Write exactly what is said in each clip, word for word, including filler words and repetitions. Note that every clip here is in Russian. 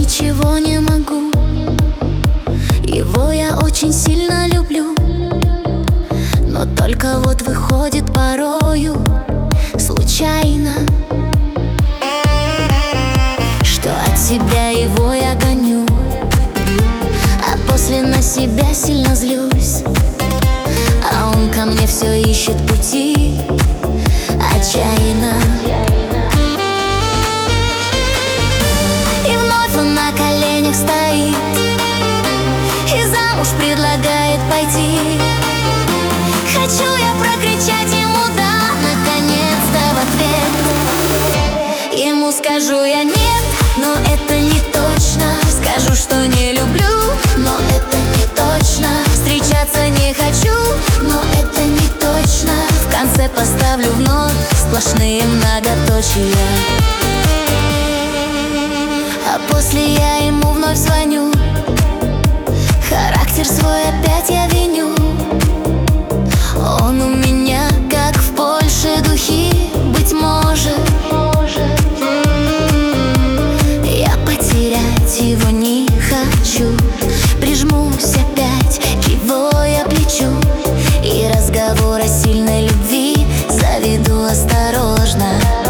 ничего не могу. Его я очень сильно люблю, но только вот выходит порою случайно, что от себя его я гоню, а после на себя сильно злюсь. А он ко мне все ищет пути отчаянно. И вновь он на коленях стоит и замуж предлагает пойти. Хочу я прокричать ему да, наконец-то в ответ. Ему скажу я нет, но это не точно. Скажу, что не люблю, но это не точно. Встречаться не хочу, но это не точно. В конце поставлю вновь сплошные многоточия. А после я ему вновь звоню, характер свой опять я виню. Он у меня как в Польше духи, быть может. Я потерять его не хочу. Прижмусь опять к его я плечу, и разговор о сильной любви заведу осторожно.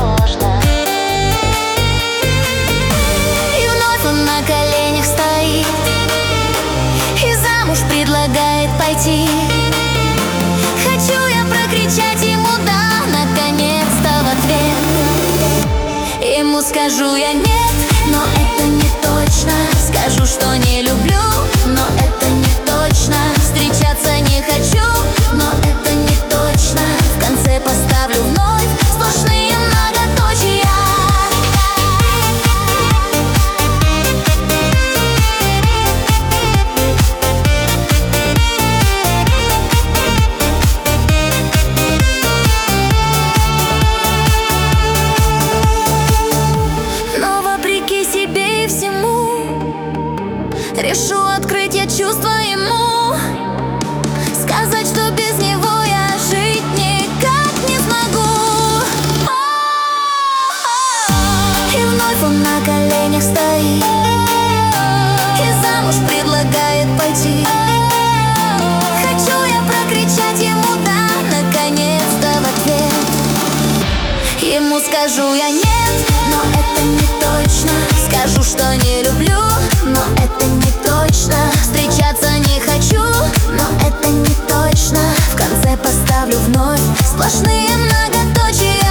И вновь он на коленях стоит и замуж предлагает пойти. Хочу я прокричать ему да, наконец-то в ответ. Ему скажу я нет, но это не точно. Скажу, что не люблю, но это не точно. Встречаться не хочу, но это не точно. В конце поставлю вновь сплошные многоточия. Но вопреки себе и всему решу открыть я чувства ему, сказать, что без него я жить никак не смогу. И вновь он на коленях стоит и замуж предлагает пойти. Хочу я прокричать ему да, наконец-то в ответ. Ему скажу я нет, но это не точно. Скажу, что не люблю, но это не точно. Встречаться не хочу, но это не точно. В конце поставлю вновь сплошные многоточия.